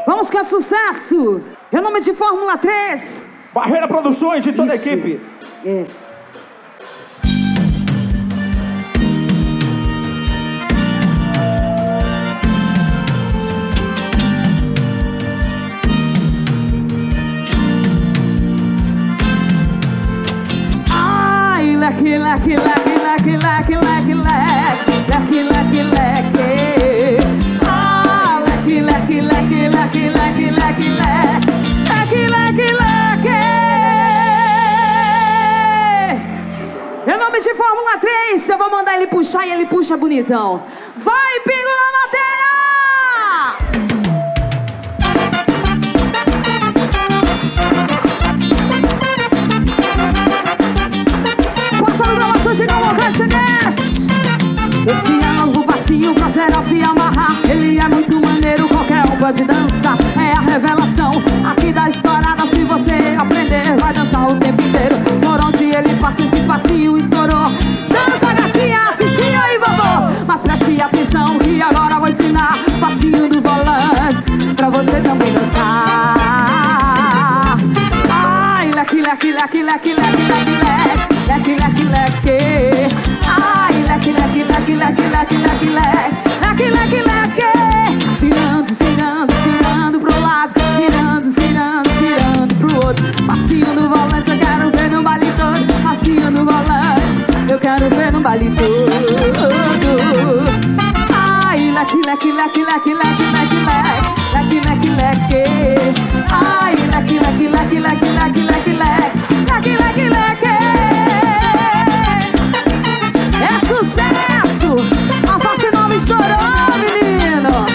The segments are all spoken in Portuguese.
Vamos com sucesso. Em nome de Fórmula 3. Barreira Produções e toda a equipe. É. Ai, leque, leque, leque, leque, leque, leque, leque, leque, leque. Ah, leque, leque, leque, leque, leque, leque, leque, leque, leque. Em nome de Fórmula 3, eu vou mandar ele puxar e ele puxa bonitão. Vai, Pingo na matéria! Passando gravações e convocantes CDs. Esse é novo passinho pra geral se amarrar. Ele é muito maneiro, qualquer um pode dançar. É a revelação aqui da estourada. Se você aprender, vai dançar o tempo inteiro. Por onde ele passa, esse passinho estourou. Dança, gatinha, titia e vovô. Mas preste atenção que agora vou ensinar passinho do volante pra você também dançar. Ai, leque, leque, leque, leque, leque, leque, leque. Leque, leque, leque. Ai, leque, leque, leque, leque, leque, leque, leque, leque, leque. Girando, girando, girando pro lado. Girando, girando, girando pro outro. Passinho no volante, eu quero ver no baile todo. Passinho no volante, eu quero ver no baile todo. Ai, leque, leque, leque, leque, leque, leque, leque, leque, leque. Ai, leque, leque, leque, leque, leque, leque, leque, leque, leque. É sucesso! A face nova estourou, menino!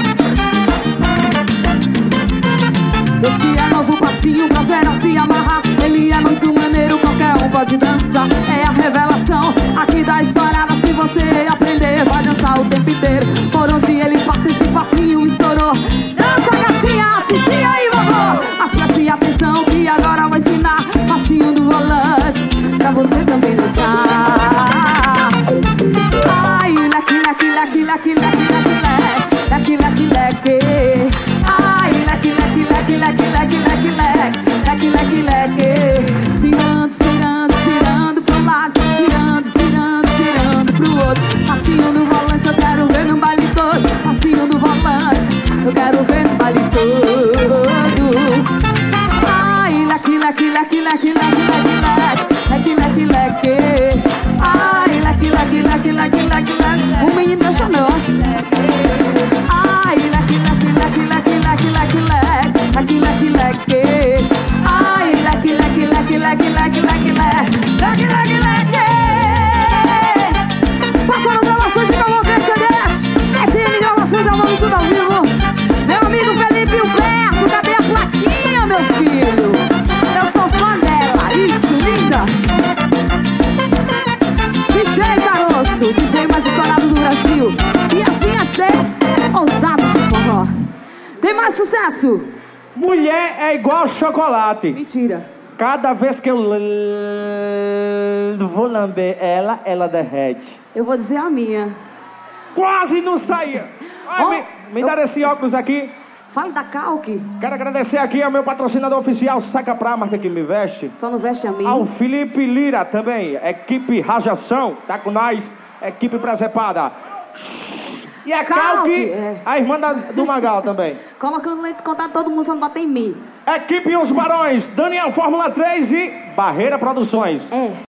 Esse é novo passinho pra geral se amarrar. Ele é muito maneiro, qualquer um pode dançar. É a revelação aqui da estourada. Se você aprender, vai dançar o tempo inteiro. Por onde ele passa, esse passinho estourou. Dança, gatinha, titia e vovô. Mas preste atenção que agora vou ensinar passinho do volante pra você também dançar. Ai, leque, leque, leque, leque, leque, leque, leque, leque. Ai, leque, leque, leque, leque, leque, leque, leque, leque, leque. Girando, girando, girando pro lado. Girando, girando, girando pro outro. Passinho no volante, eu quero ver no baile todo. Passinho no volante, eu quero ver no baile todo. Ai, leque, leque, leque, leque, leque, leque, leque, leque. Ai, leque, leque, leque, leque, leque, leque. O menino deixa não. Ai, leque, leque, leque, leque, leque, leque, leque, leque, leque. Ai, leque, leque, leque, leque, leque, leque, leque, leque, leque. Passando gravações e convocantes CDs. Tem gravações gravando tudo ao vivo. Meu amigo Felipe Humberto, cadê a plaquinha, meu filho? Eu sou fã dela, isso, linda. DJ Caroço, DJ mais estourado do Brasil. E assim a ser ousado de forró. Tem mais sucesso? Mulher é igual chocolate. Mentira. Cada vez que eu vou lamber ela, ela derrete. Eu vou dizer a minha. Quase não saía. Ai, me dá esse óculos aqui. Fale da Calque. Quero agradecer aqui ao meu patrocinador oficial, Saca Pra, marca que me veste. Só não veste a mim. Ao Felipe Lira também, equipe Rajação, tá com nós, equipe Presepada. E a Calque, a irmã do Magal também. Colocando leite de contato, todo mundo só não bate em mim. Equipe Os Barões, Daniel Fórmula 3 e Barreira Produções. É.